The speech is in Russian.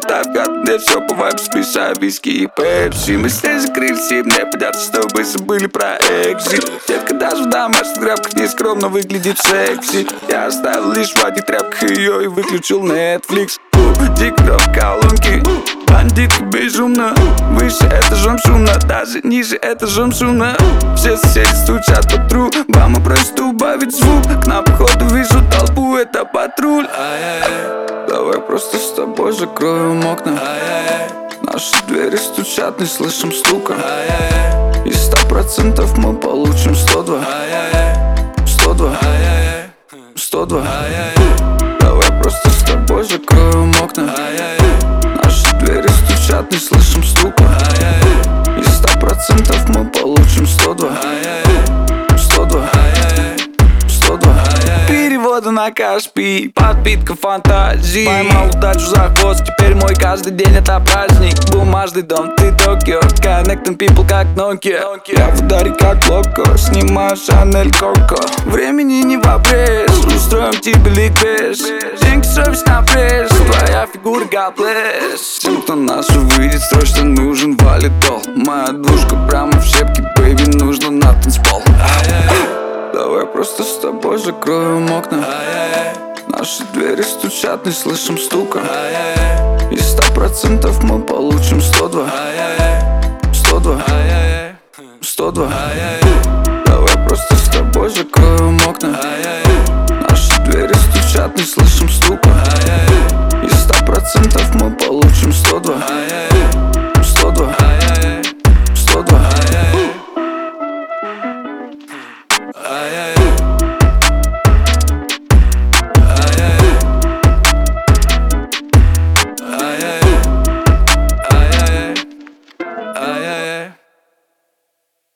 летаю в катне, все по вайбу смешаю виски и пепси. Мы здесь закрылись и мне понятно, чтобы забыли про экзит. Детка даже в домашних тряпках нескромно выглядит секси. Я оставил лишь в одних тряпках ее и выключил Netflix. Дико в колонке, бандитка безумно. Выше этажом шумно, даже ниже этажом шумно. Все соседи стучат по трубам и просят убавить звук. К нам походу вижу толпу, это патруль. Давай просто с тобой закроем окна. Наши двери стучат, не слышим стука. И 100% мы получим 102. 102. 102. Давай просто с тобой закроем окна. Наши двери стучат, не слышим стука. И 100% мы получим 102. 102. 102. Переводы на Каспий, подпитка фантазии. Поймал удачу за хвост, теперь мой каждый день это праздник. Бумажный дом, ты Токио, connecting people как Nokia. Я в ударе как Локо, снимаю Шанель Коко. Времени не в обрез, устроим тебе ликбез. Деньги, совесть на пресс, твоя фигура гаплес. Тем, кто нас увидит, срочно нужен валидол. Моя двушка прямо в щепке, бэйби, нужно на танцпол. Давай просто с тобой закроем окна. Наши двери стучат, не слышим стука. И 100% мы получим 102. 102. 102. Давай просто с тобой